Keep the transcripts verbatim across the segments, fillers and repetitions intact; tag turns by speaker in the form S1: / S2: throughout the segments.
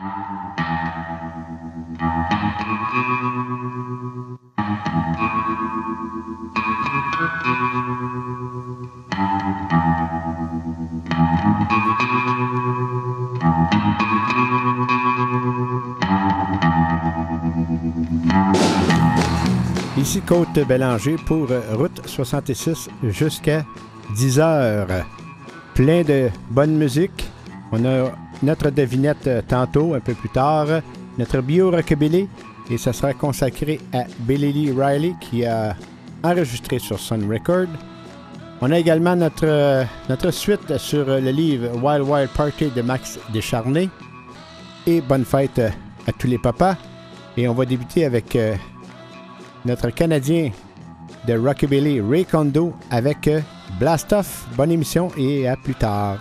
S1: Ici Côte Bélanger pour Route soixante-six jusqu'à dix heures. Plein de bonne musique. On a notre devinette tantôt, un peu plus tard. Notre bio rockabilly. Et ça sera consacré à Billy Lee Riley qui a enregistré sur Sun Record. On a également notre, notre suite sur le livre Wild Wild Party de Max Descharnés. Et bonne fête à tous les papas. Et on va débuter avec euh, notre Canadien de Rockabilly, Ray Kondo, avec euh, Blast Off. Bonne émission et à plus tard.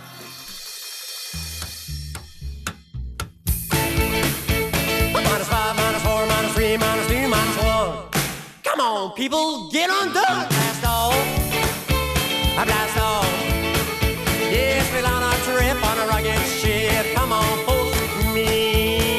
S2: Minus five, minus four, minus three, minus two, minus one. Come on, people, get undone. Blast off. I blast off. Yes, we're on our trip on a rugged ship. Come on, folks, with me.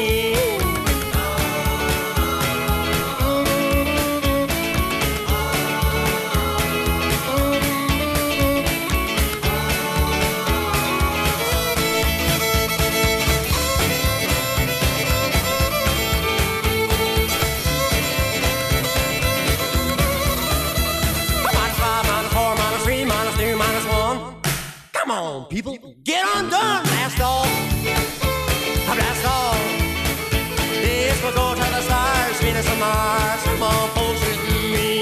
S2: Come on, people, get undone. Blast off. Blast off. This will go to the stars, Venus and Mars. Come on, folks, with me.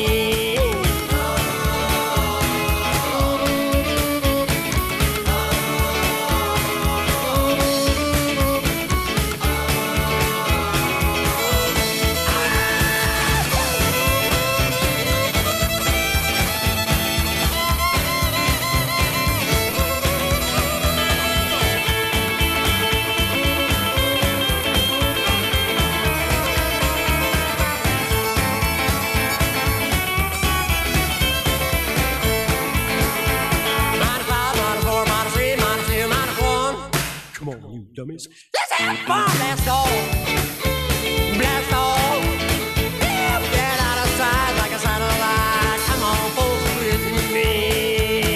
S2: Dummies. Let's have fun. Blast off. Blast off. Yeah, get out of sight like a satellite. Come on, folks, with me.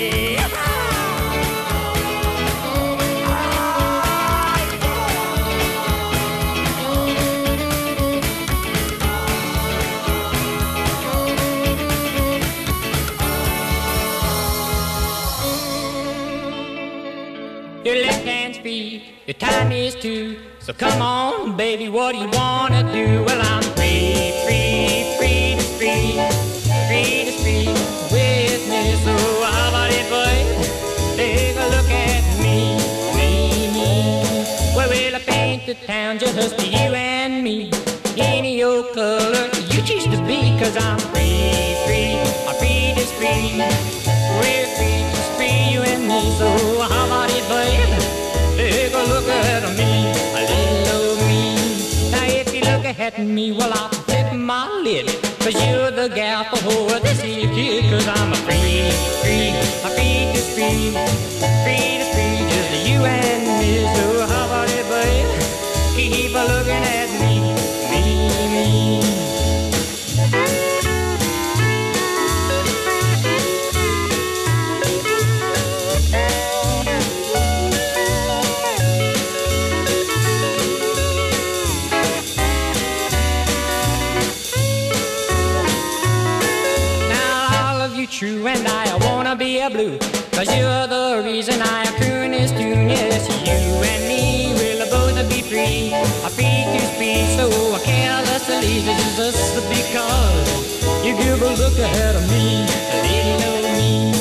S3: Your left hand's free, your time is too. So come on, baby, what do you wanna do? Well, I'm free, free, free to free, free to free with me. So how about it, boy? Take a look at me, me, me. Well, we'll paint the town just for you and me. Any old color you choose to be, 'cause I'm free, free, I'm free to free. We're free, just free, you and me. So how about it, babe? Take a look at me, a little old me. Now if you look at me, well, I'll flip my lid, 'cause you're the gal for this here kid. 'Cause I'm a free, free, a free to free, free to free, just you and me. So how about it, babe? Keep a looking at me, me, me. True, and I wanna be a blue, 'cause you're the reason I croon this tune. Yes, you and me will both be free, a free to speak, so I carelessly just because you give a look ahead of me, a little old me.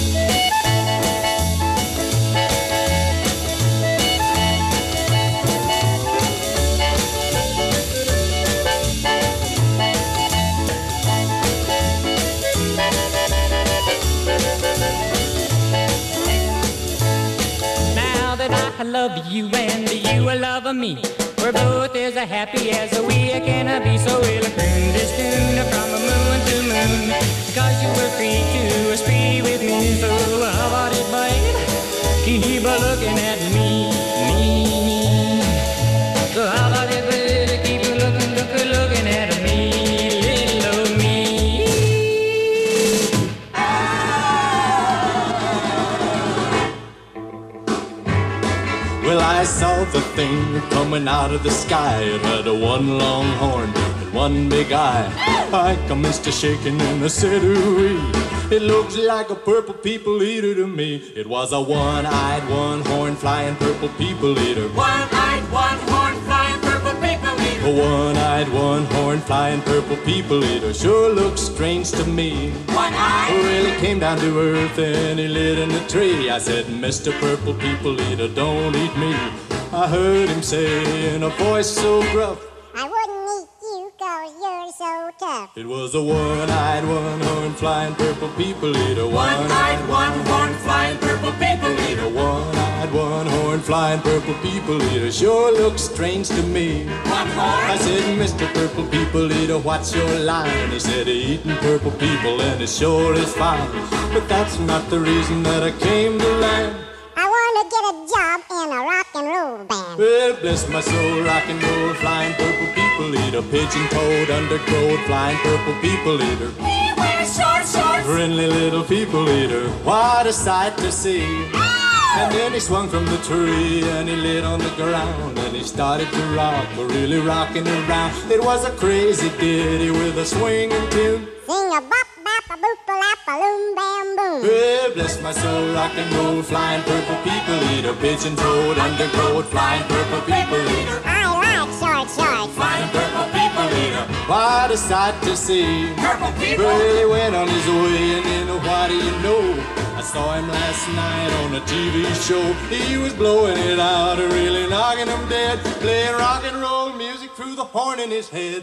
S3: I love you and you love me. We're both as happy as we can be. So we'll croon this tune from moon to moon, 'cause you were free to spree with me. So how about it, babe? Keep a looking at me, me, me.
S4: the thing coming out of the sky. It had a one long horn and one big eye. I commenced to shaking and I said, ooh-wee, it looks like a purple people eater to me. It was a one-eyed, one-horn flying purple people eater.
S2: One-eyed, one-horn flying purple people eater.
S4: A one-eyed, one-horn flying purple people eater sure looks strange to me.
S2: One-eyed?
S4: Well, he came down to earth and he lit in a tree. I said, Mister Purple People Eater, don't eat me. I heard him say in a voice so gruff,
S5: I wouldn't eat you 'cause you're so tough.
S4: it was a one-eyed, one-horn flying purple people eater.
S2: One-eyed, one-horn flying purple people eater.
S4: One-eyed, one-horn flying purple people eater sure looks strange to me.
S2: One horn?
S4: I said, Mister Purple People Eater, what's your line? He said, eating purple people and it sure is fine. But that's not the reason that I came to land.
S5: I want to get a job in a rock and roll band.
S4: Well, bless my soul, rock and roll, flying purple people eater, pigeon-toed, undergrowth, flying purple people eater.
S2: He wears short shorts.
S4: Friendly little people eater, what a sight to see. And then he swung from the tree and he lit on the ground and he started to rock, really rocking around. It was a crazy ditty with a swinging tune.
S5: Sing a bop, bop, a boop, a lap, a loom, bam, boom.
S4: Well, bless my soul, rock and roll, flying purple people eater, pigeon-toed, undergrowth, flying purple people eater.
S5: I like short shorts.
S4: Flying purple people eater, what a sight to see.
S2: Purple people?
S4: Well, he went on his way and then what do you know? I saw him last night on a T V show. He was blowing it out, really knocking him dead, playing rock and roll music through the horn in his head.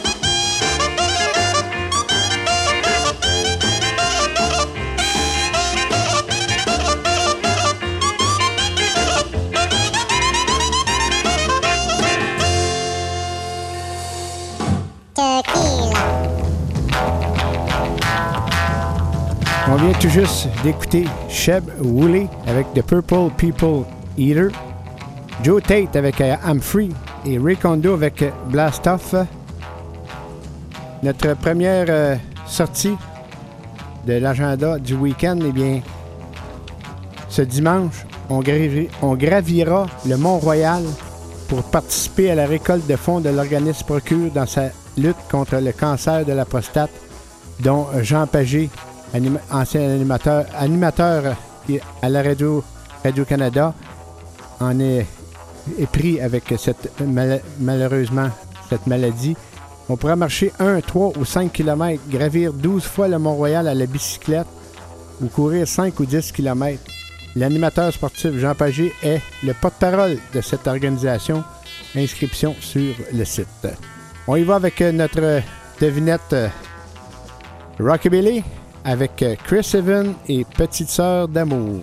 S1: On vient tout juste d'écouter Sheb Woolley avec The Purple People Eater, Joe Tate avec uh, I'm Free et Ray Kondo avec uh, Blast Off. Notre première uh, sortie de l'agenda du week-end, eh bien, ce dimanche, on, gravi- on gravira le Mont-Royal pour participer à la récolte de fonds de l'organisme Procure dans sa lutte contre le cancer de la prostate, dont Jean Pagé, Anim- ancien animateur, animateur à la radio Radio-Canada, en est, est pris avec cette mal- malheureusement cette maladie. On pourra marcher un, trois ou cinq kilomètres, gravir douze fois le Mont-Royal à la bicyclette ou courir cinq ou dix kilomètres. L'animateur sportif Jean Pagé est le porte-parole de cette organisation. Inscription sur le site. On y va avec notre devinette Rockabilly, avec Chris Evans et Petite Sœur d'amour.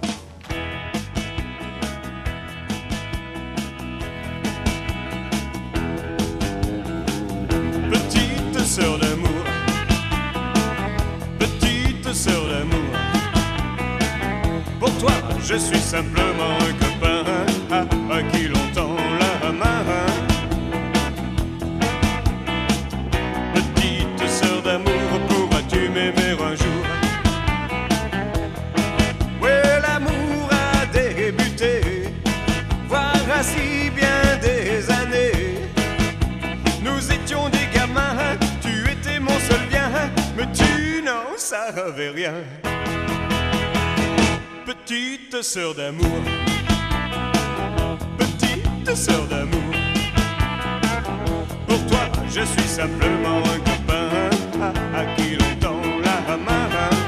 S6: Petite sœur d'amour, petite sœur d'amour, pour toi je suis simplement un copain à, à qui l'on tend la main. Petite sœur d'amour, pourras-tu m'aimer un jour? Ouais, l'amour a débuté, voilà si bien des années. Nous étions des gamins, tu étais mon seul bien, mais tu n'en savais rien. Petite sœur d'amour, petite sœur d'amour, pour toi je suis simplement un copain à, à qui l'on tend la main.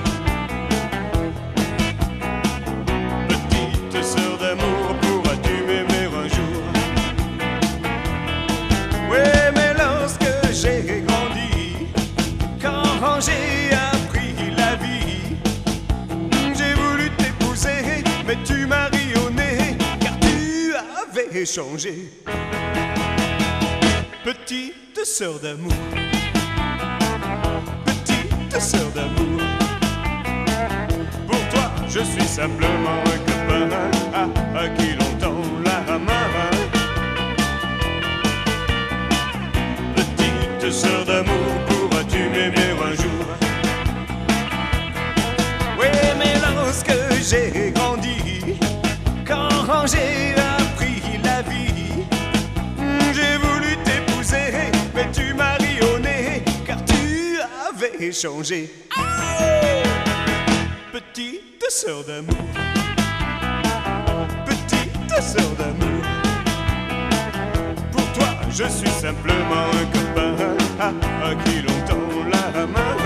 S6: Petite sœur d'amour, pourras-tu m'aimer un jour? Ouais, mais lorsque j'ai grandi, quand j'ai appris la vie, j'ai voulu t'épouser, mais tu m'as ri au nez, car tu avais changé. Petite sœur d'amour, petite sœur d'amour, pour toi je suis simplement un copain à, à qui l'on tend la main. Petite sœur d'amour, pourras-tu m'aimer un jour? Oui, mais lorsque j'ai grandi, quand j'ai appris la vie, jamais changé. Oh! Petite sœur d'amour, petite sœur d'amour, pour toi je suis simplement un copain à, à qui l'on tend la main.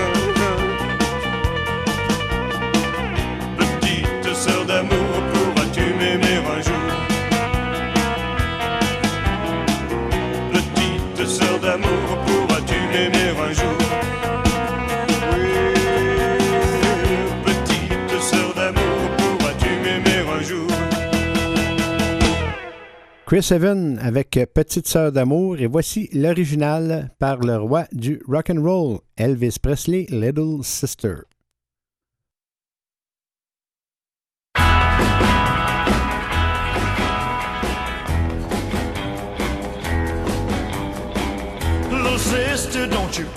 S6: Petite sœur d'amour, pourras-tu m'aimer un jour? Petite sœur d'amour, pourras-tu m'aimer un jour?
S1: Chris Evans avec Petite sœur d'amour et voici l'original par le roi du rock and roll, Elvis Presley, Little Sister.
S6: Little sister, don't you?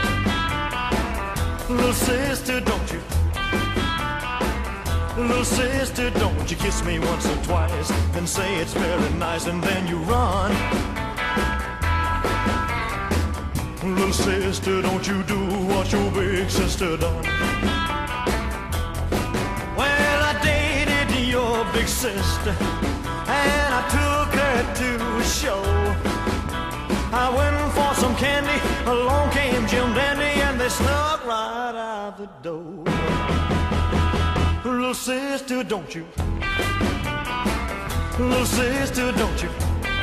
S6: Little sister, don't you? Little sister, don't you kiss me once or twice and say it's very nice and then you run. Little sister, don't you do what your big sister done. Well, I dated your big sister and I took her to a show. I went for some candy, along came Jim Dandy and they snuck right out the door. Little sister, don't you? Little sister, don't you?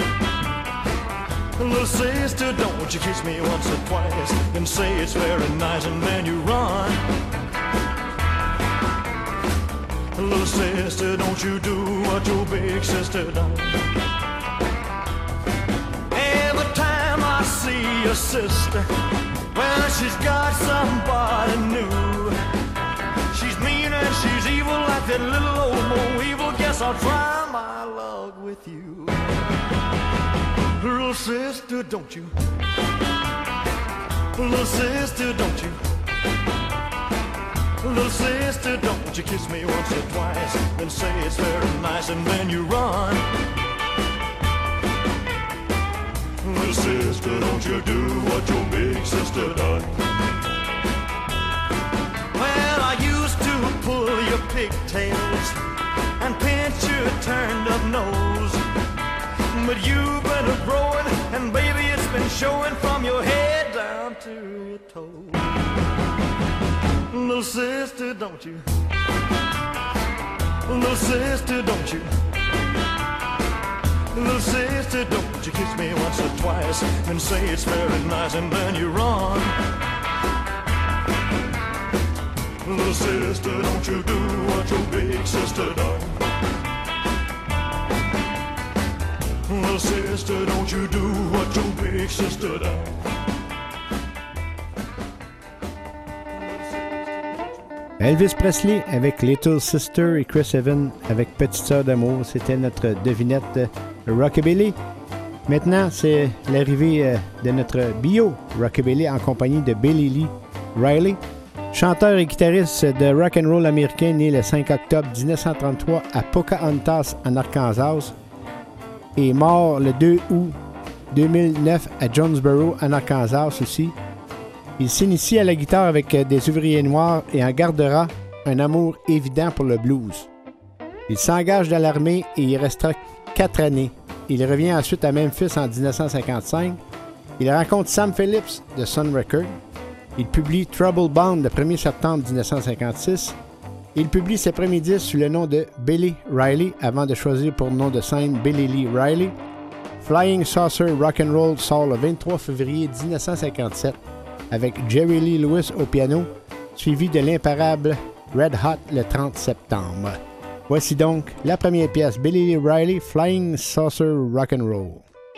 S6: Little sister, don't you kiss me once or twice and say it's very nice and then you run. Little sister, don't you do what your big sister done. Every time I see your sister, well, she's got somebody new. She's mean and she's evil like that little old Mo Evil. Guess I'll try my luck with you. Little sister, don't you? Little sister, don't you? Little sister, don't you kiss me once or twice and say it's very nice and then you run. Little sister, don't you do what your big sister done. Well, I used to pull your pigtails and pinch your turned up nose, but you've been a growing and baby it's been showing from your head down to your toes. Little sister, don't you? Little sister, don't you? Little sister, don't you kiss me once or twice and say it's very nice and then you run. Little sister, don't you do what your big sister done. Little sister, don't you do what your big sister done.
S1: Elvis Presley avec Little Sister et Chris Evans avec Petite sœur d'amour. C'était notre devinette Rockabilly. Maintenant, c'est l'arrivée de notre bio Rockabilly en compagnie de Billy Lee Riley, chanteur et guitariste de rock and roll américain né le cinq octobre dix-neuf cent trente-trois à Pocahontas en Arkansas et mort le deux août deux mille neuf à Jonesboro en Arkansas aussi. Il s'initie à la guitare avec des ouvriers noirs et en gardera un amour évident pour le blues. Il s'engage dans l'armée et y restera quatre années. Il revient ensuite à Memphis en dix-neuf cent cinquante-cinq. Il rencontre Sam Phillips de Sun Records. Il publie Trouble Bound le premier septembre dix-neuf cent cinquante-six. Il publie ses premiers disques sous le nom de Billy Riley avant de choisir pour nom de scène Billy Lee Riley. Flying Saucer Rock'n'Roll sort le vingt-trois février dix-neuf cent cinquante-sept avec Jerry Lee Lewis au piano, suivi de l'imparable Red Hot le trente septembre. Voici donc la première pièce, Billy Lee Riley, Flying Saucer Rock'n'Roll.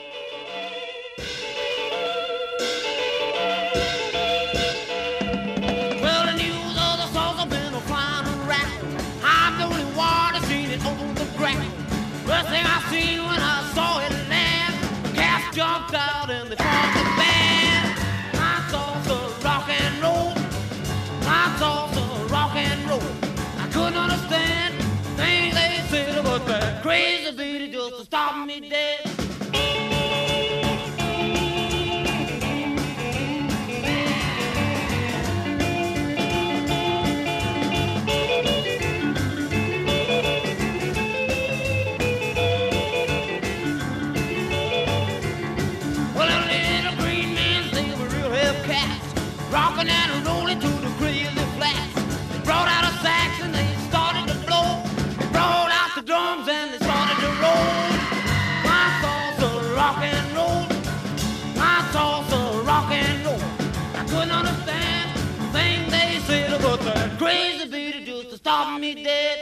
S3: Well, the news of the saucer been a flying around. I'm the only one that's seen it on the ground. First thing I seen when I saw it land, the cats jumped out and they formed the band. I saw the rock and roll, I saw the rock and roll. I couldn't understand things they said about that crazy beat just to stop me dead. rocking and rolling to the crazy flats. They brought out a sax and they started to blow. They brought out the drums and they started to roll. My salsa rock and roll. My salsa rock and roll. I couldn't understand the thing they said, but that crazy beat just to stop me dead.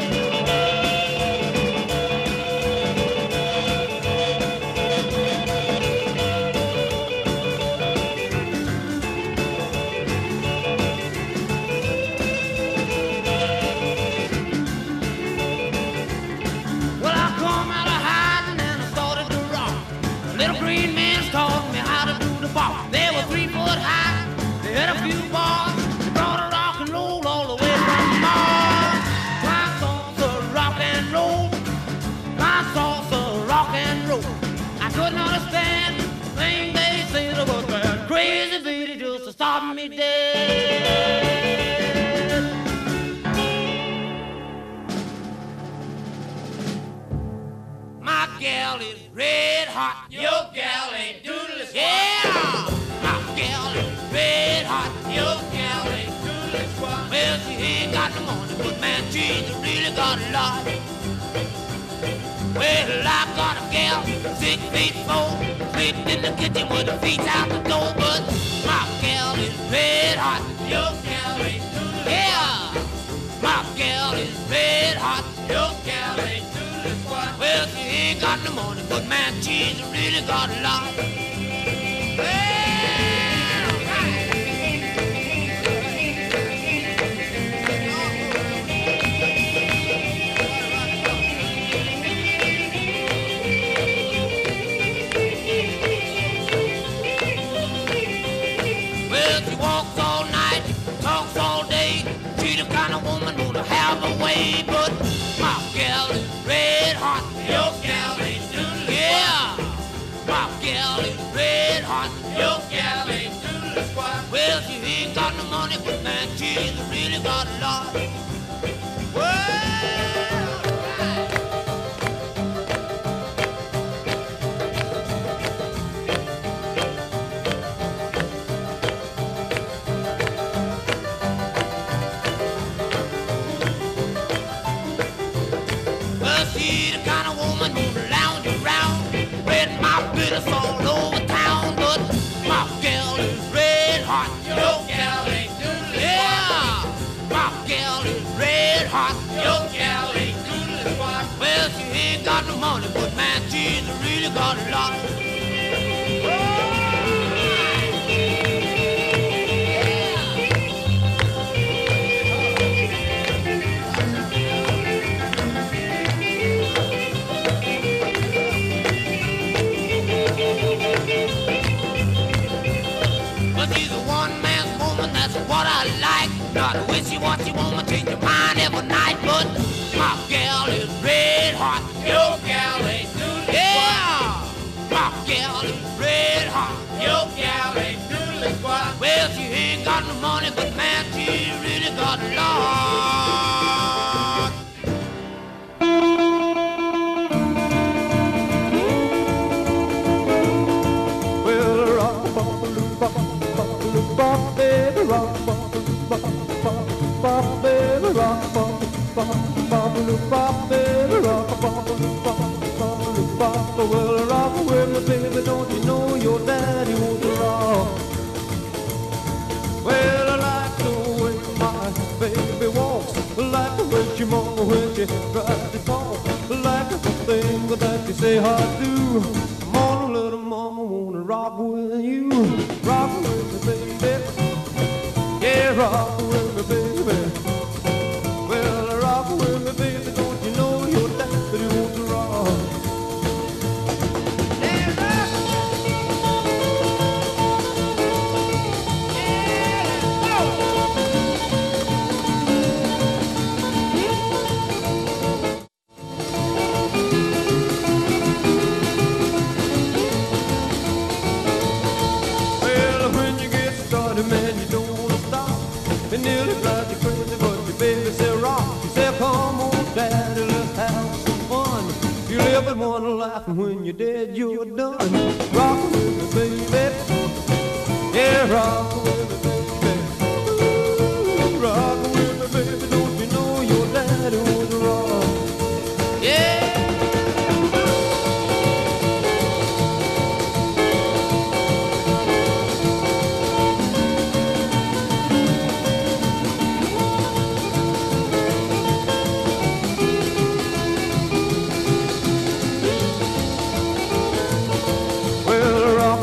S3: They were three foot high, they had a few bars, they brought a rock and roll all the way from Mars. My salsa rock and roll, my salsa rock and roll. I couldn't understand the thing they said about that crazy beat just to stop me dead. My gal is red hot, your gal ain't doodle squat. Yeah! Red hot, your gal ain't doodle squat. Well, she ain't got no money, but man, she's really got a lot. Well, I got a gal, six feet four, sleeping in the kitchen with her feet out the door. But my gal is red hot, your gal ain't doodle squat. Yeah, my gal is red hot, your gal ain't doodle squat. Well, she ain't got no money, but man, she's really got a lot. Well, way, but my gal is red hot. Your gal ain't doodle. Yeah, my gal is red hot. Your gal ain't doodle squat. Well, she ain't got no money, but man, she's really got a lot. She's the kind of woman who lounge around, red my bitters all over town. But my gal is red hot. Your gal ain't doodle. Yeah, my gal is red hot. Your gal ain't doodle squat. Well, she ain't got no money, but man, she's really got a lot. What I like, not a wishy-washy woman, change your mind every night. But my gal is red hot. Your gal ain't doodle. Yeah, my gal is red hot. Your gal ain't doodle squat. Well, she ain't got no money, but man, she really got a lot.
S6: Well, rock, bop, bop, bop, bop, baby, rock, bop, bop, bop, bop, baby, rock, bop, bop, bop, bop, baby, rock, bop, bop, bop, bop. Well, rock with me, baby, don't you know your daddy wants to rock? Well, I like the way my baby walks, like the way she mama when she tries to talk, like the thing that you say I do. Come on, little mama, wanna rock with you, rock with me, baby. Yeah, rock with me, baby. Well, rock with me, baby. Don't you know your daddy wants to rock? Yeah, rock. Well, when you get started, man, you don't wanna stop. It nearly drives you crazy, but your baby said rock. She said, come on, daddy, let's have some fun. You live in one life, and when you're dead, you're done. Rock with me, baby. Yeah, rock with me, baby.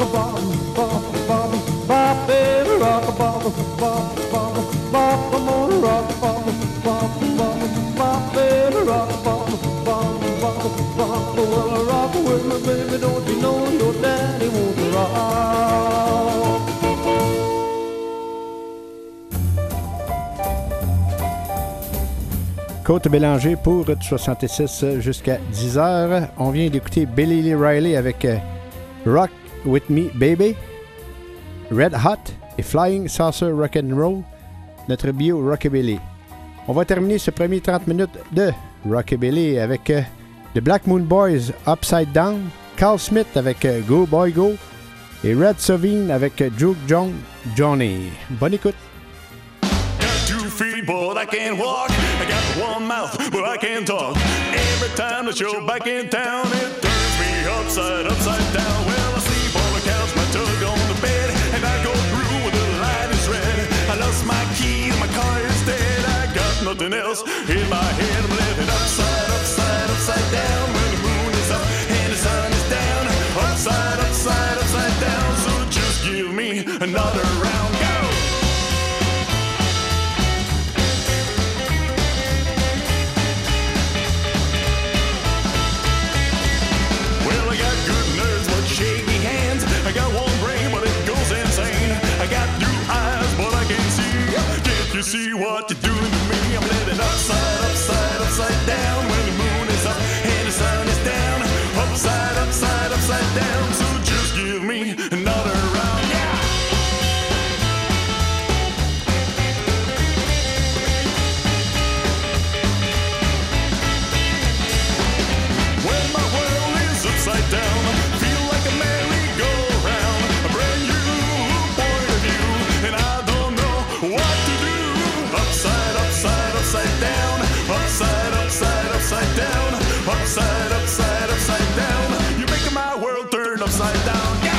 S1: Côte Bélanger pour Route soixante-six jusqu'à dix heures. On vient d'écouter Billy Lee Riley avec euh, Rock With Me Baby, Red Hot et Flying Saucer Rock'n'Roll, notre bio Rockabilly. On va terminer ce premier trente minutes de Rockabilly avec euh, The Black Moon Boys Upside Down, Carl Smith avec euh, Go Boy Go et Red Sovine avec euh, Juke John Johnny. Bonne écoute.
S7: Two feet, but I can't walk. I got one mouth, but I can't talk. Every time the show back in town, it turns me upside, upside down. Well, I sleep on the couch, my tug on the bed, and I go through when the light is red. I lost my keys, my car is dead. I got nothing else in my head. I'm living upside, upside, upside down. When the moon is up and the sun is down. Upside, upside, upside down. So just give me another round. Go! I got one brain, but it goes insane. I got two eyes, but I can't see. Can't you see what you're doing to me? I'm living upside, upside, upside down. When the moon is up and the sun is down. Upside, upside, upside down. So just give me another round. Yeah! When my world is upside down, feel like a merry-go-round. A brand new point of view, and I don't know what to do. Upside, upside, upside down. Upside, upside, upside down. Upside, upside, upside down. You're making my world turn upside down. Go!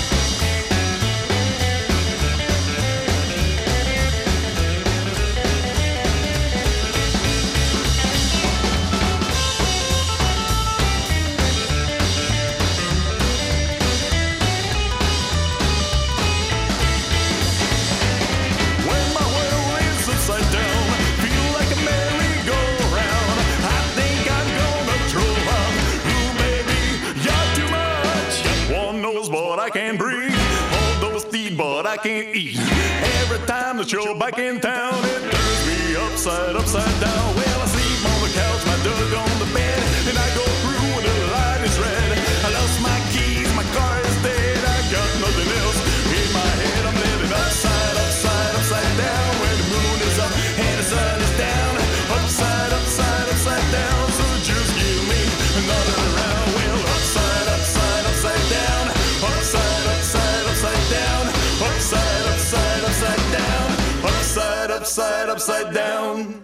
S7: I can't breathe. All those teeth, but I can't eat. Every time the show back in town, it turns me upside, upside down. Well, I sleep on the couch, my dog on the bed, and I go through when the light is red. I lost my keys, my car is dead. I got nothing else in my head. I'm living upside, upside, upside down. When the moon is up and the sun is down. Upside, upside, upside down. So just give me another round. Well, upside, upside, upside down. Upside, upside, upside down. Upside, upside, upside down. Upside, upside, upside down.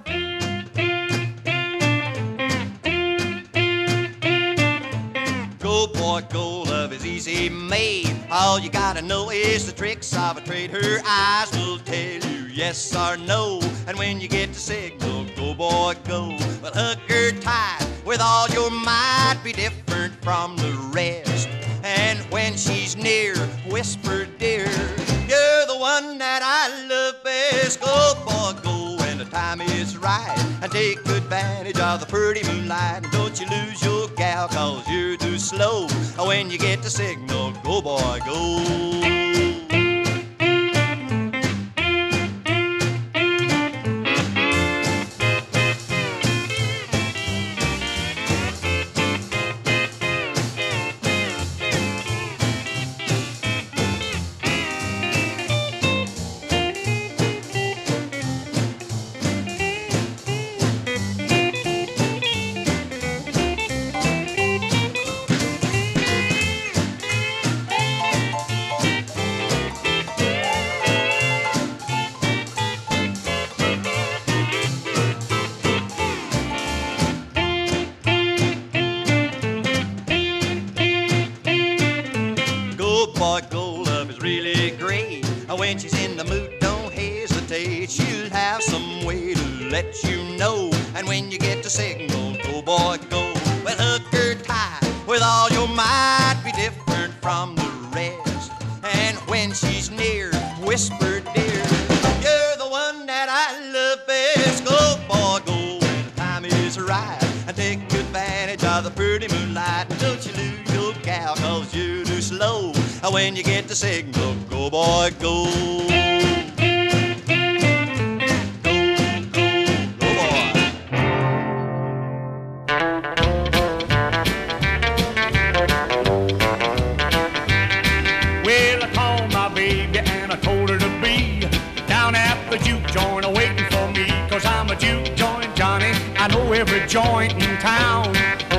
S8: Go, boy, go, love is easy made. All you gotta know is the tricks of a trade. Her eyes will tell you yes or no. And when you get the signal, go, boy, go. Well, hug her tight with all your might. Be different from the rest. And when she's near, whisper, dear, you're the one that I love best. Go, boy, go, when the time is right. And take advantage of the pretty moonlight. And don't you lose your gal, cause you're too slow. When you get the signal, go, boy, go. When she's in the mood, don't hesitate. She'll have some way to let you know. And when you get the signal, go, boy, go. Well, hug her tight with all your might. Be different from the rest. when she's near. Whisper, dear, you're the one that I love best. Go, boy, go when the time is right, and take advantage of the pretty moonlight. Don't you lose your gal, cause you're too slow. When you get the signal, go, boy, go.
S9: I know every joint in town.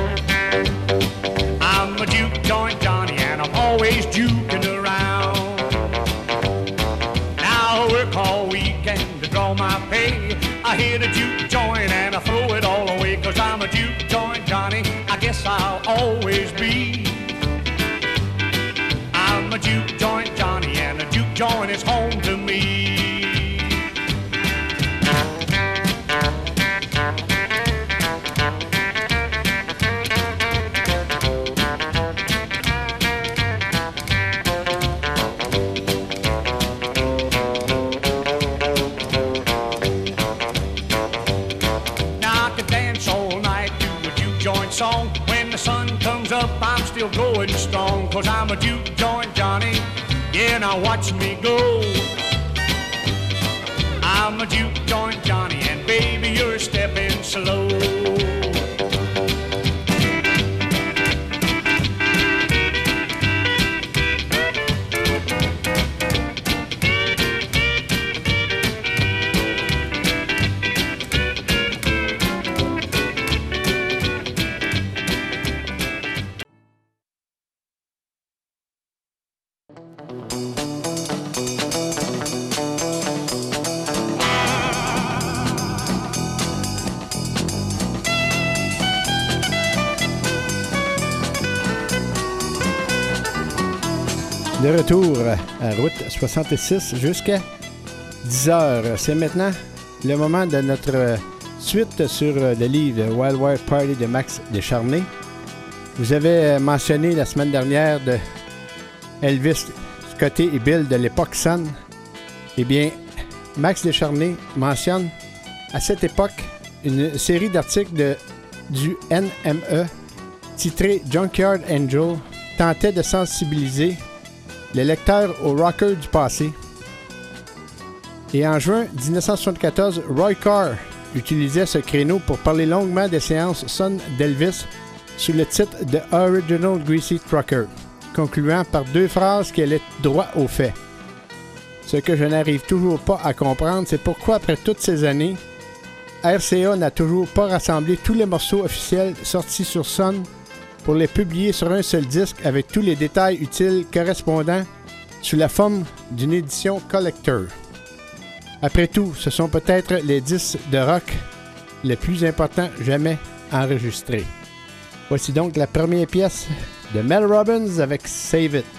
S9: I'm a juke joint Johnny, and I'm always juking around. Now I work all weekend to draw my pay. I hit a juke joint and I throw it all away, 'cause I'm a juke joint Johnny, I guess I'll always be. I'm a juke joint Johnny, and a juke joint is home to me. Song. When the sun comes up, I'm still going strong, 'cause I'm a juke joint Johnny, yeah, now watch me go. I'm a juke joint Johnny, and baby, you're stepping slow.
S1: De retour à Route soixante-six jusqu'à dix heures. C'est maintenant le moment de notre suite sur le livre Wild Wild Party de Max Descharnés. Vous avez mentionné la semaine dernière de Elvis, Scotty et Bill de l'époque Sun. Eh bien, Max Descharnés mentionne à cette époque une série d'articles de, du N M E titré Junkyard Angel tentait de sensibiliser les lecteurs aux rockers du passé. Et en juin dix-neuf cent soixante-quatorze, Roy Carr utilisait ce créneau pour parler longuement des séances Sun d'Elvis sous le titre de Original Greasy Trucker, concluant par deux phrases qui allaient droit au fait. Ce que je n'arrive toujours pas à comprendre, c'est pourquoi après toutes ces années, R C A n'a toujours pas rassemblé tous les morceaux officiels sortis sur Sun pour les publier sur un seul disque avec tous les détails utiles correspondants sous la forme d'une édition collector. Après tout, ce sont peut-être les disques de rock les plus importants jamais enregistrés. Voici donc la première pièce de Mel Robbins avec Save It.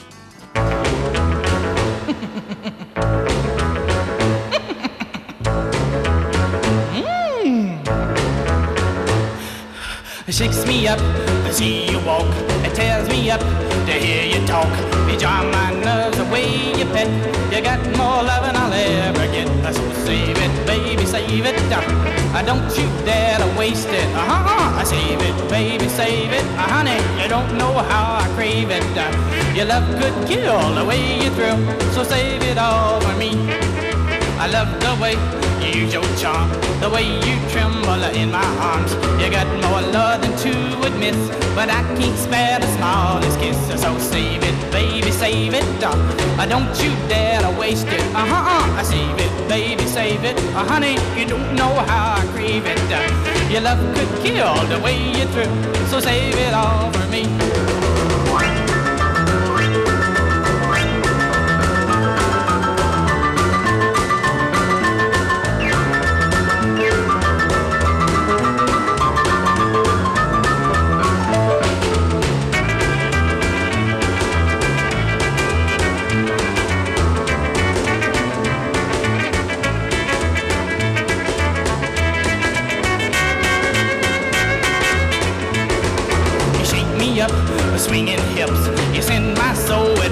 S3: It shakes me up to see you walk. It tears me up to hear you talk. You charm my nerves the way you pet. You got more loving I'll ever get. So save it, baby, save it. Uh, don't you dare to waste it. Uh-huh, save it, baby, save it. Uh, honey, you don't know how I crave it. Uh, your love could kill the way you thrill. So save it all for me. I love the way you use your charm, the way you tremble in my arms. You got more love than to admit, but I can't spare the smallest kiss. So save it, baby, save it. Uh, don't you dare to waste it. Uh-huh, uh, save it, baby, save it. Uh, honey, you don't know how I crave it. Uh, your love could kill the way you thrill. So save it all for me.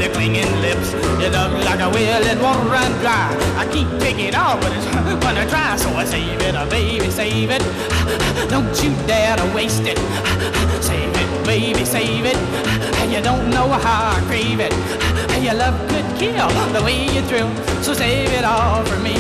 S3: your clinging lips. You look like a well that won't run dry. I keep taking it off, but it's gonna try, so I save it, oh, baby, save it. Don't you dare to waste it. Save it, baby, save it. You don't know how I crave it. Your love could kill the way you thrill, so save it all for me.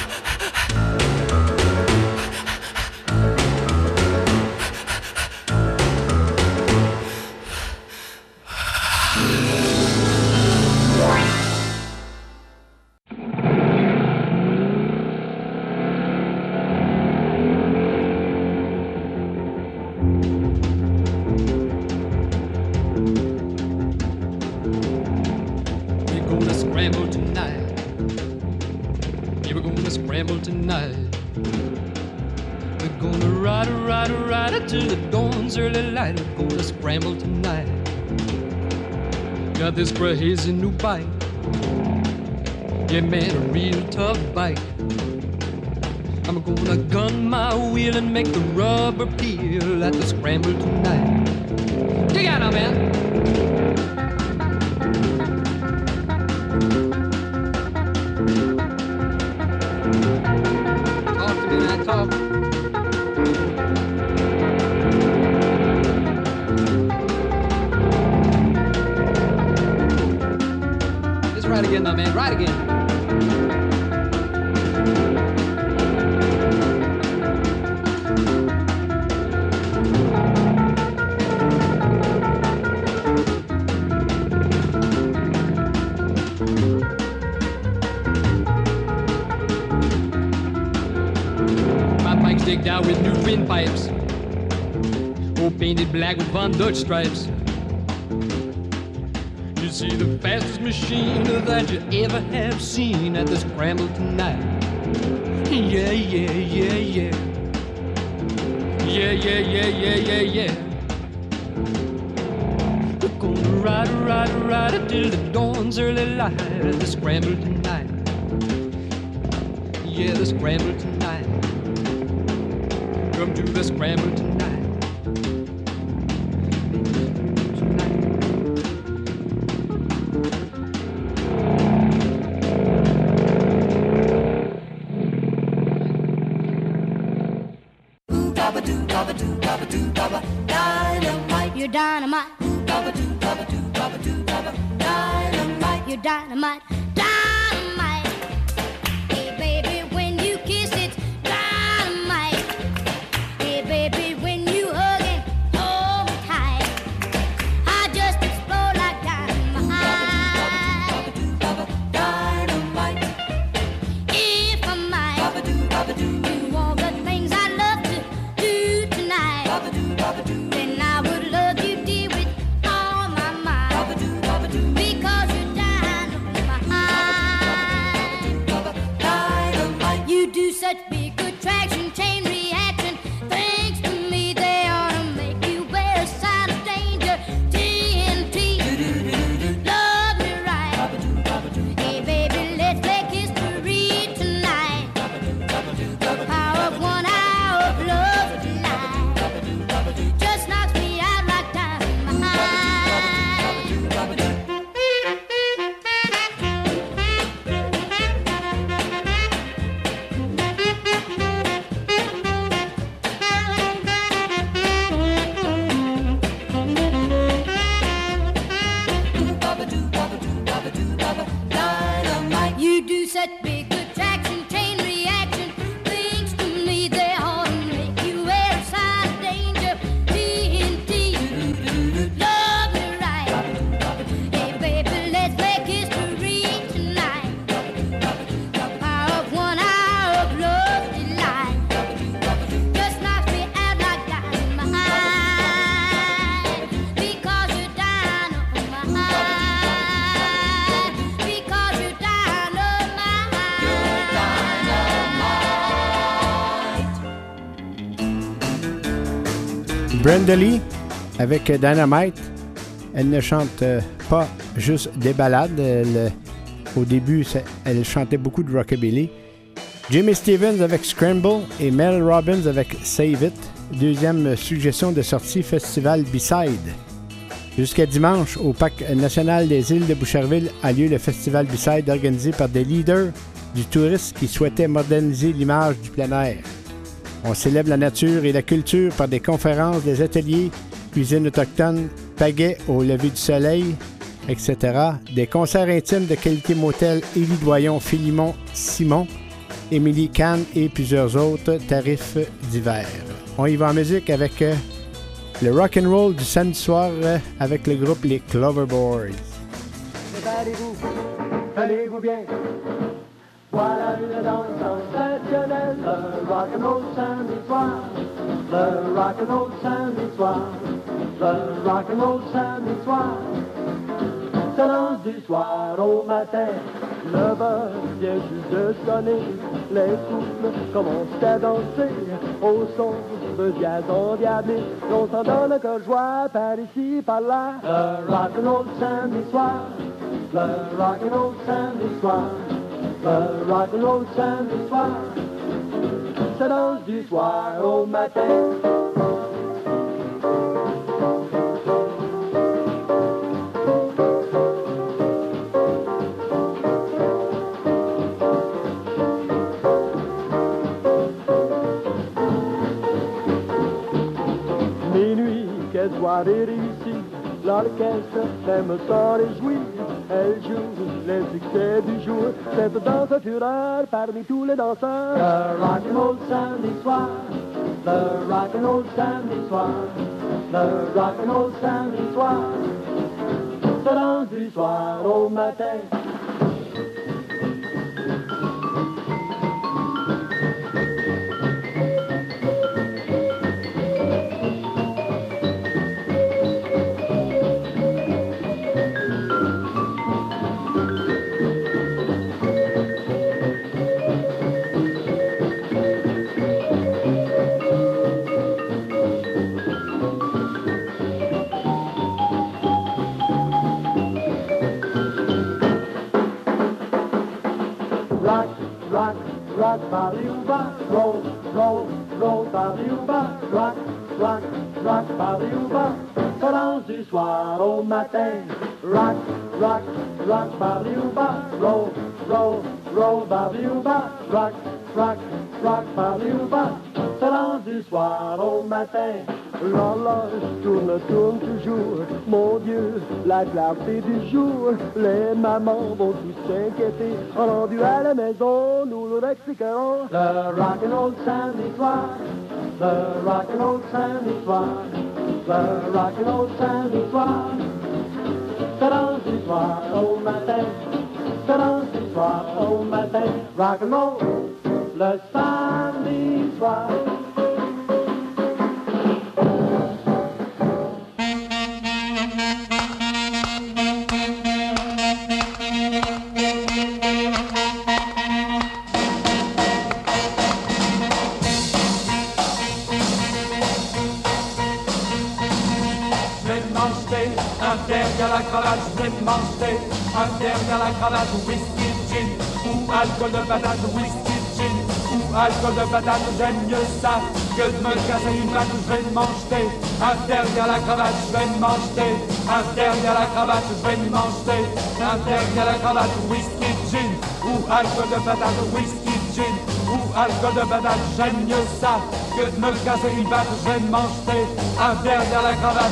S10: Gonna scramble tonight. Got this crazy new bike. Yeah, man, a real tough bike. I'm gonna gun my wheel and make the rubber peel at the scramble tonight. Dig out now, man. Talk to me now, talk. Right again, my man, right again. My bike's decked out with new windpipes, all painted black with Von Dutch stripes. You see the fastest machine that you ever have seen at the scramble tonight. Yeah, yeah, yeah, yeah. Yeah, yeah, yeah, yeah, yeah, yeah. We're gonna ride, ride, ride it till the dawn's early light at the scramble tonight. Yeah, the scramble tonight. Come to the scramble tonight.
S5: You're dynamite. Dynamite. You're dynamite. Dynamite. Hey, baby, when you kiss it, dynamite. Hey, baby, when you hug it, hold me tight. I just explode like dynamite. Dynamite. If I might do all the things I love to do tonight, then I would love you, dear, with all my mind. Because you're dynamite. You do such big attraction, chain reaction. Thanks to me, they ought to make you wear a sign of danger. T N T, love me right. Hey, baby, let's make history tonight. The power of one hour of love tonight just knocks me out like dynamite. You do such big attraction, chain reaction. Things to me, they ought to make you wear a sign of danger. T N T, love me right. Hey, baby, let's make history tonight. The power of one hour of love delight just knocks me out like dynamite. Because you're dynamite. Because you're dynamite.
S1: Brenda Lee avec Dynamite. Elle ne chante euh, pas juste des ballades. Elle, au début, ça- elle chantait beaucoup de rockabilly. Jimmy Stevens avec Scramble et Mel Robbins avec Save It. Deuxième suggestion de sortie, Festival B-Side. Jusqu'à dimanche, au Parc national des îles de Boucherville a lieu le Festival B-Side organisé par des leaders du tourisme qui souhaitaient moderniser l'image du plein air. On célèbre la nature et la culture par des conférences, des ateliers, cuisine autochtone, pagaie au lever du soleil, et cetera. Des concerts intimes de qualité motel Élie Doyon, Philimon, Simon, Émilie Kahn et plusieurs autres tarifs divers. On y va en musique avec euh, le rock'n'roll du samedi soir euh, avec le groupe Les Clover Boys.
S11: Préparez-vous, allez-vous bien. Voilà une danse sensationnelle, le rock'n'roll samedi soir, le rock'n'roll samedi soir, le rock'n'roll samedi soir. Ça danse du soir au matin, neuf heures vient juste de sonner. Les couples commencent à danser au son de jazz endiablé. On s'en donne un cœur joie par ici, par là. Le rock'n'roll samedi soir, le rock'n'roll samedi soir, le rock'n'roll samedi soir. Ça danse du soir au matin. Soirée réussie, l'orchestre même s'en réjouit. Elle joue les succès du jour, cette danse fureur parmi tous les danseurs. Le rock'n'roll samedi soir, le rock'n'roll samedi soir, le rock'n'roll samedi soir. Ça danse du soir au matin. Rock, Paris-Ouba, roll, roll, roll, Paris-Ouba, rock, rock, rock, Paris-Ouba, ça danse du soir au matin. Rock, rock, rock, Paris-Ouba, roll, roll, roll, Paris-Ouba, rock, rock, rock, Paris-Ouba, ça danse du soir au matin. L'horloge tourne, tourne toujours, mon Dieu, la clarté du jour. Les mamans vont tous s'inquiéter, rendu à la maison, nous le expliquerons. Le rock'n'roll samedi soir, le rock'n'roll samedi soir, le rock'n'roll samedi soir. Ça danse du soir au matin, ça danse du soir au matin. Rock'n'roll, le samedi soir.
S12: La cravate, je vais manger un derrière la cravate, whisky, gin, ou alcool de patate, whisky, gin, ou alcool de patate, j'aime mieux ça que de me casser une patte, je vais manger un derrière la cravate, je vais manger un derrière la cravate, je vais manger un derrière la cravate, whisky, gin, ou alcool de patate, whisky, gin, ou alcool de patate, j'aime mieux ça que de me casser une patte, je vais manger un derrière la cravate.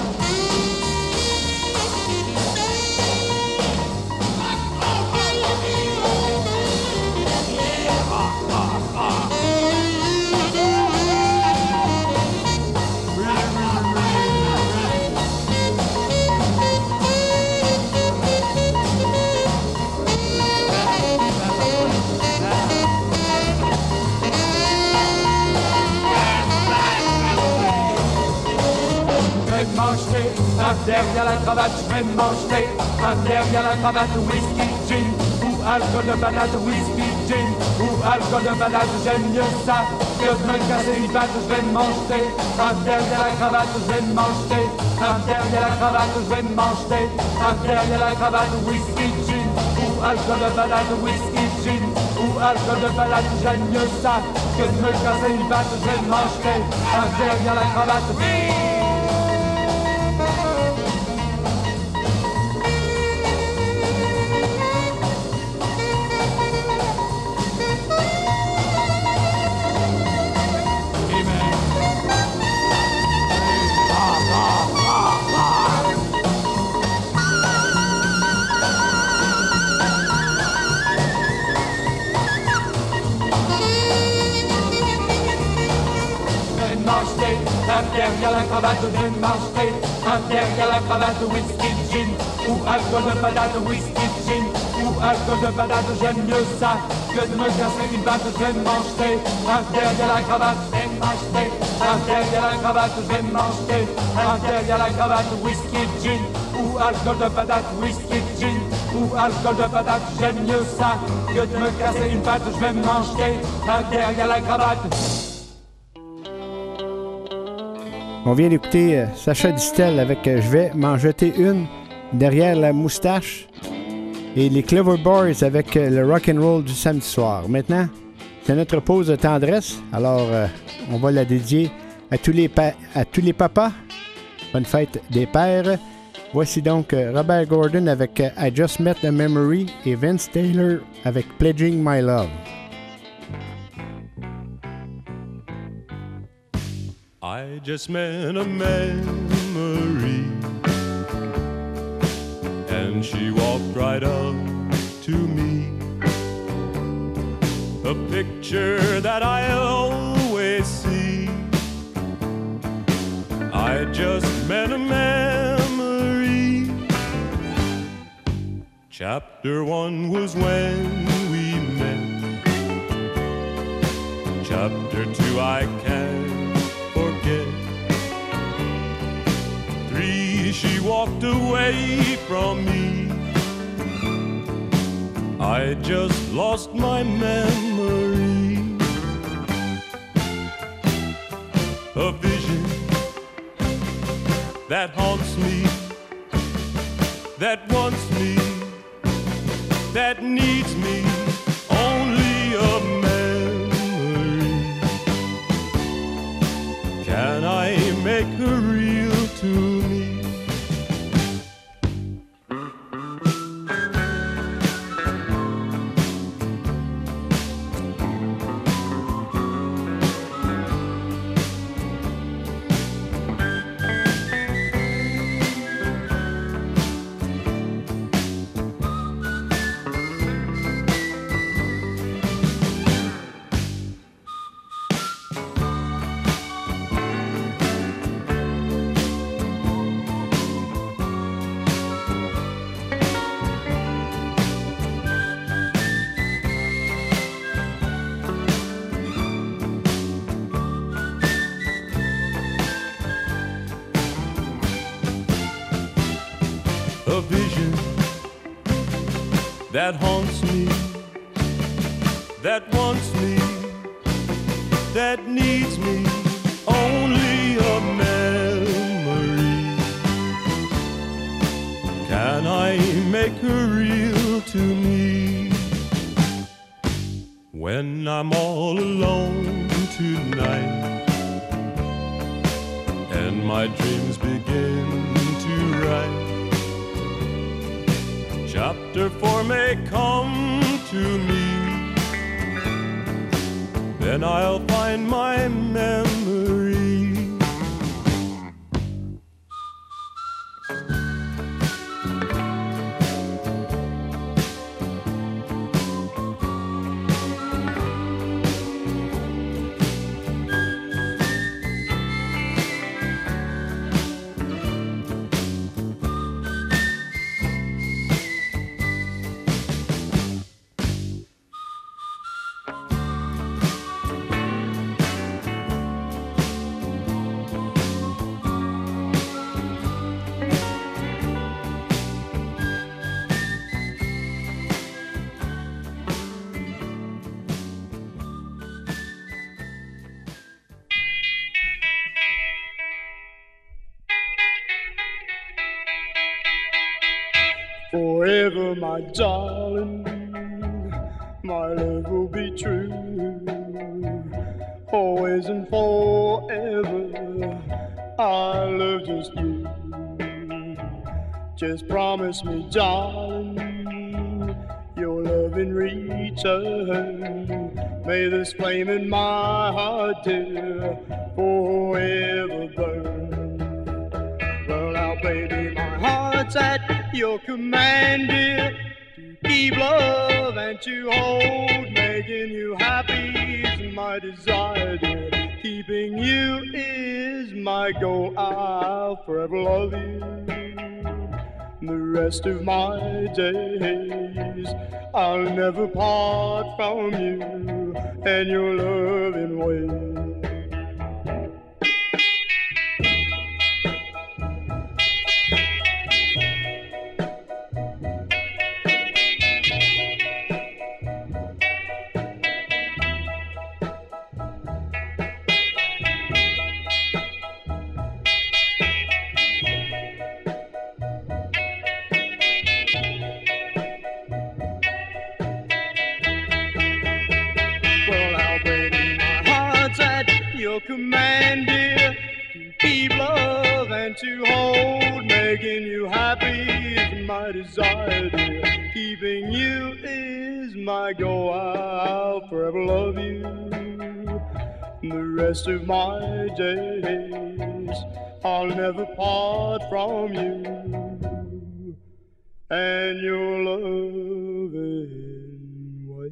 S12: Un derrière la cravate, je vais manger un derrière la cravate, whisky, gin, ou alcool de patate, whisky, gin, ou alcool de patate, j'aime mieux ça que de me casser une patte, je vais manger un derrière la cravate, je vais manger un derrière la cravate, je vais manger un derrière la cravate, whisky, gin, ou alcool de patate, whisky, gin, ou alcool de patate, j'aime mieux ça que de me casser une patte, je vais manger un derrière la cravate. derrière la cravate de marché, un derrière la cravate whisky gin, ou alcool de patate whisky gin, ou alcool de patate, j'aime mieux ça que de me casser une batte, je vais m'acheter un derrière la cravate, je vais m'acheter un derrière la cravate, je vais m'acheter un derrière la cravate whisky gin, ou alcool de patate whisky gin, ou alcool de patate, j'aime mieux ça que de me casser une patte, je vais m'acheter un derrière la cravate.
S1: On vient d'écouter euh, Sacha Distel avec euh, Je vais m'en jeter une derrière la moustache et les Clever Boys avec euh, le rock and roll du samedi soir. Maintenant, c'est notre pause de tendresse, alors euh, on va la dédier à tous les pa- à tous les papas. Bonne fête des pères. Voici donc euh, Robert Gordon avec euh, I Just Met a Memory et Vince Taylor avec Pledging My Love.
S13: I just met a memory, and she walked right up to me. A picture that I always see. I just met a memory. Chapter one was when we met. Chapter two I can't forget. Three, she walked away from me. I just lost my memory. A vision that haunts me, that wants me, that needs me, only a memory. Can I make her real to me? A vision that haunts me, that wants me, that needs me, only a memory. Can I make her real to me? When I'm all alone tonight and my dreams begin to write, chapter four may come to me, then I'll find my memory.
S14: Forever, my darling, my love will be true. Always and forever, I love just you. Just promise me, darling, your love in return. May this flame in my heart, dear, forever burn. Well, now, baby, my heart's at your command, dear, to keep love and to hold, making you happy is my desire, dear. Keep Keeping you is my goal. I'll forever love you. The rest of my days, I'll never part from you and your loving ways. Command, dear, to keep love and to hold, making you happy is my desire, dear. Keeping you is my goal. I'll forever love you the rest of my days. I'll never part from you and your loving way.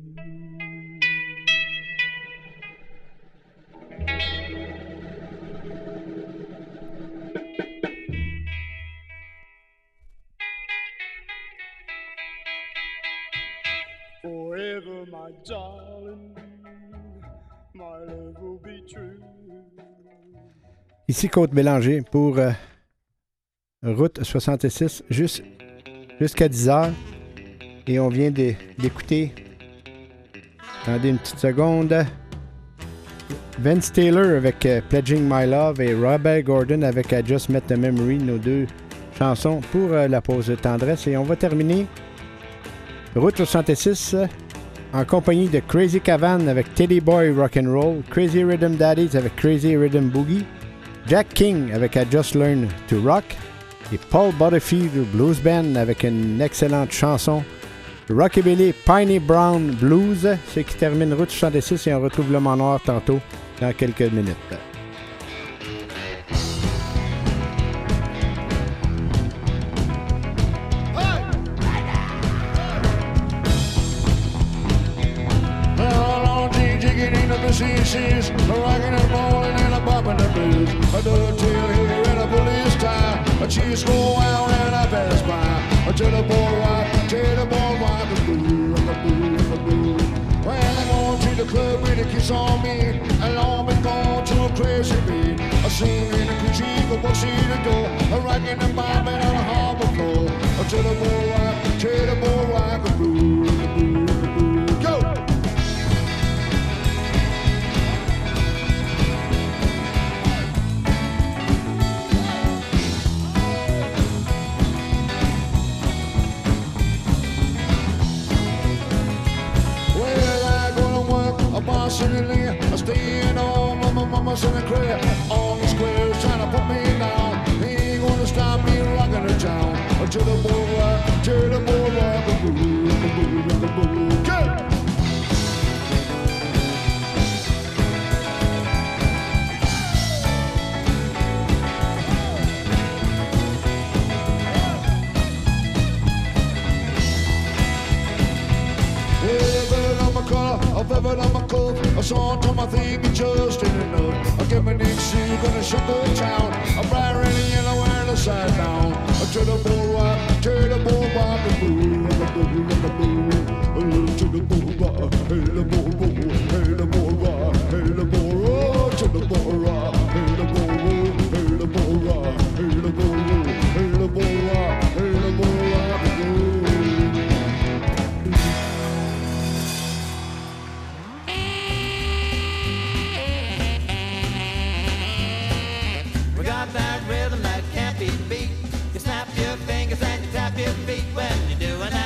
S14: Forever, my darling, my love will be true.
S1: Ici Côte Bélanger pour euh, Route soixante-six jus- jusqu'à dix heures. Et on vient de, d'écouter, attendez une petite seconde, Vince Taylor avec euh, Pledging My Love et Robert Gordon avec I Just Met the Memory, nos deux chansons pour euh, la pause de tendresse. Et on va terminer Route soixante-six euh, en compagnie de Crazy Cavan avec Teddy Boy Rock'n'Roll, Crazy Rhythm Daddies avec Crazy Rhythm Boogie, Jack King avec I Just Learned to Rock et Paul Butterfield Blues Band avec une excellente chanson, Rockabilly Piney Brown Blues, ce qui termine Route soixante-six et on retrouve le Mont Noir tantôt dans quelques minutes.
S15: She's rocking and rolling and a bumping the blues. I do a tail here and a police tie. A cheese go out and I pass by. To the boardwalk, to the boardwalk, the blue, and the blue, and the blue. When I'm going to the club with a kiss on me, and long been gone to a crazy beat. I sing in a critique, a box in the door, a rocking and bobbing on a harbor floor. To the boardwalk, to the boardwalk, the blue, and the blue, and the blue. Go! Suddenly, I staying home with my mama's in the crib. On the squares trying to put me down. He ain't gonna stop me rocking the town. To the boardwalk, to the boardwalk, the boo, the boo, the boo. Go! I've ever done my coat. I saw to my thing, it just ain't enough. I get my Nixie, gonna shut the town. I'm bright red and yellow and the side down. To the boardwalk, to the boardwalk, the boo, the boo, the boo. To the boardwalk, hey the boardwalk, hey the boardwalk, hey the boardwalk. To the boardwalk, hey the boardwalk, hey the boardwalk, hey the boardwalk, hey the boardwalk, hey the boardwalk, the boo.
S2: That rhythm that can't be beat. You snap your fingers and you tap your feet when you're doing that.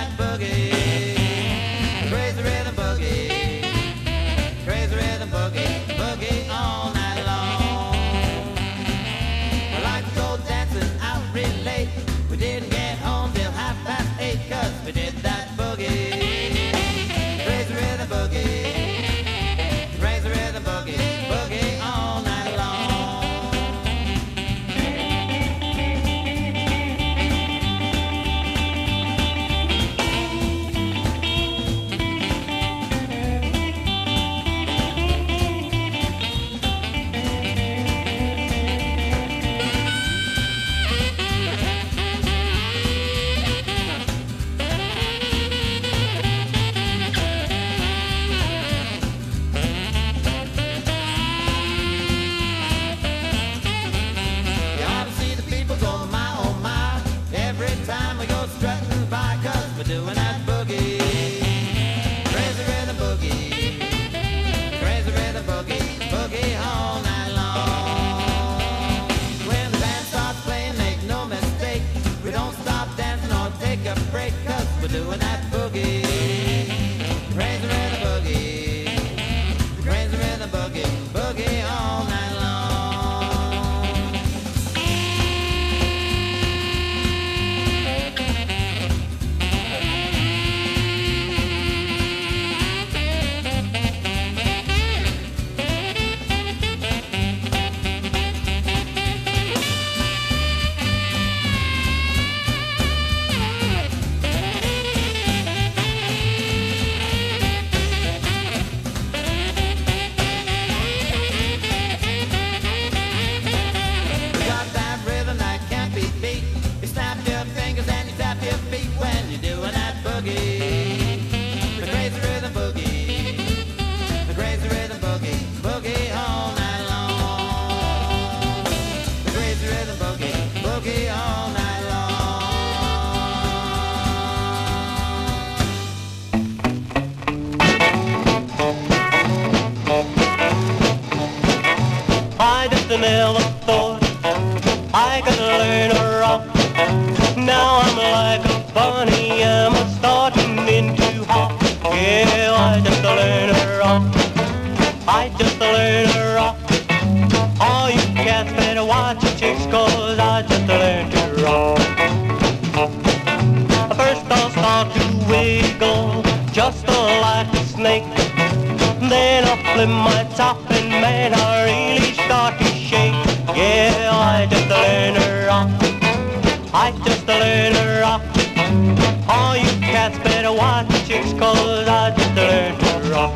S16: just like a snake. Then I flip my top and man, I really start to shake. Yeah, I just learned to rock. I just learned to rock. All you cats better watch chicks, cause I just learned to rock.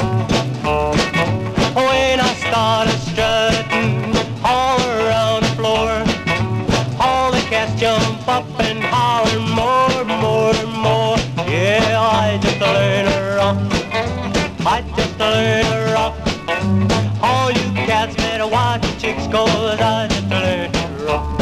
S16: When I started strutting all around the floor, all the cats jump up and holler more, more, more. Yeah, I just learned to rock. I just learned to rock. All you cats better watch chicks, cause I just learned to rock.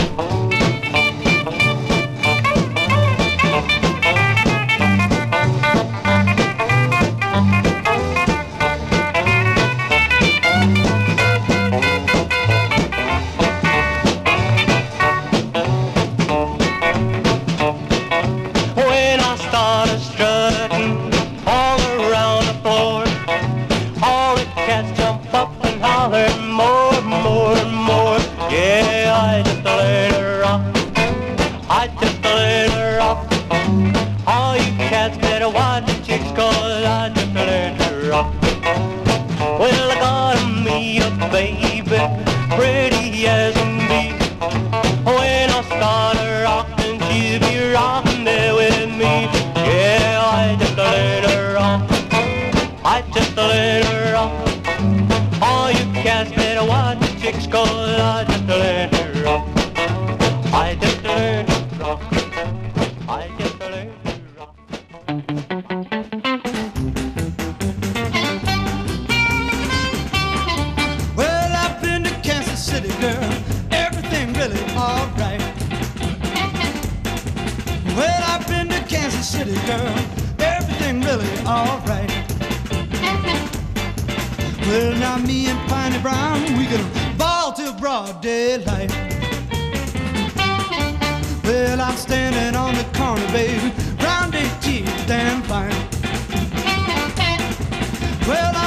S16: More, more, more. Yeah, I just learned to rock. I just learned to rock. All you cats better watch the chicks, cause I just learned to rock. Well, I got me a baby, pretty as can be. When I start rockin', she'll be rockin' there with me. Yeah, I just learned to rock. I just learned to rock. All you cats better watch the chicks, cause I just learned to rock. I just learned to rock. I just learned to rock.
S17: Well, I've been to Kansas City, girl. Everything really alright. Well, I've been to Kansas City, girl. Everything really alright. Well, now me and Piney Brown, we gonna ball till broad daylight. Well, I'm standing on the corner, baby, round eighteen, damn fine. Well,